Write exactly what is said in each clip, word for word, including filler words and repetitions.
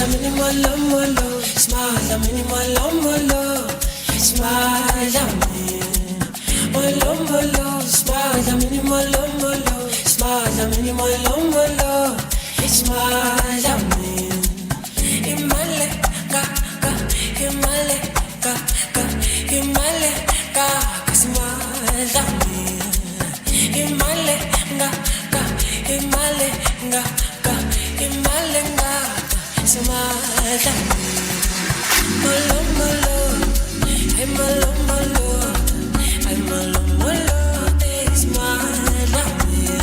mini malo malo, smile mini malo malo, smile mini malo malo, smile mini malo malo, smile mini malo malo, smile mini. Imale ka ka, imale ka ka, imale ka ka, smile mini. Imale ka ka, imale ka ka, imale ka ka, smile mini. Malo malo, ay malo malo, ay malo malo, smile mini.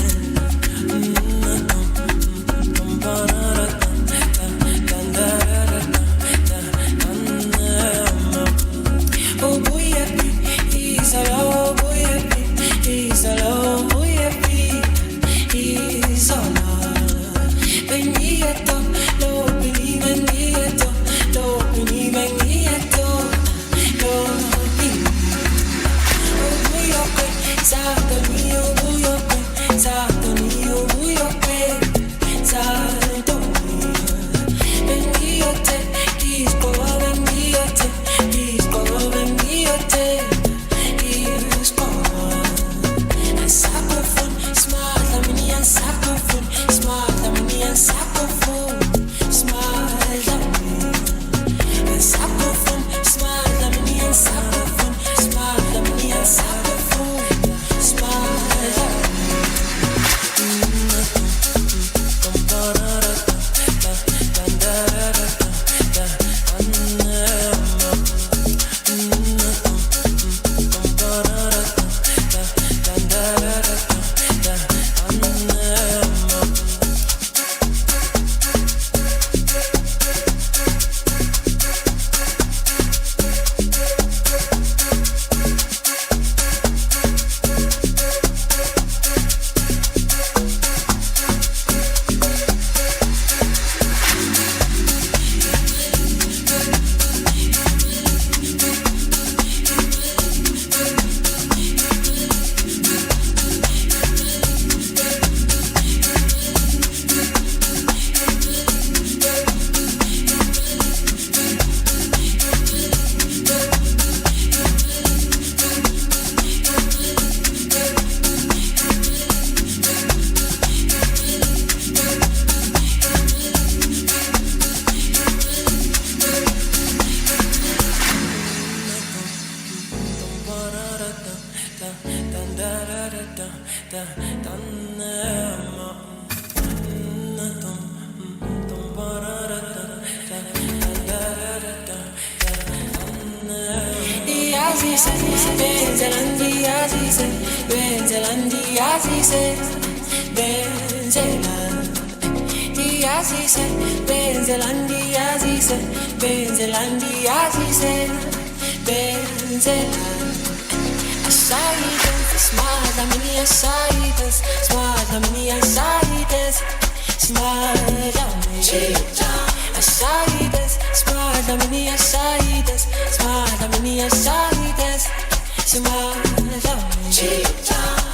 Oh boy, he's alone, boy, he's alone, boy, he's alone. Benito, lo bini, benito, lo bini, benito, lo bini. Oh boy, okay, sato mio, boy, okay, sato mio, boy, okay, sato mio. Benito, he's going, benito, he's going, benito, he's going. And saxophone, smile, mini and saxophone, smile, mini and saxophone, smile, mini. And saxophone, smile, mini and saxophone, smile, mini and saxophone, smile, Benzelandi Azize, Benzelandi Azize, Benzelandi Azize, Benzelandi Azize, Benzelandi Azize, Benzelandi. Asaides, smile, mini asaides, smile, mini asaides, smile, mini. Asaides, smile, mini asaides, smile, mini asaides, smile, mini.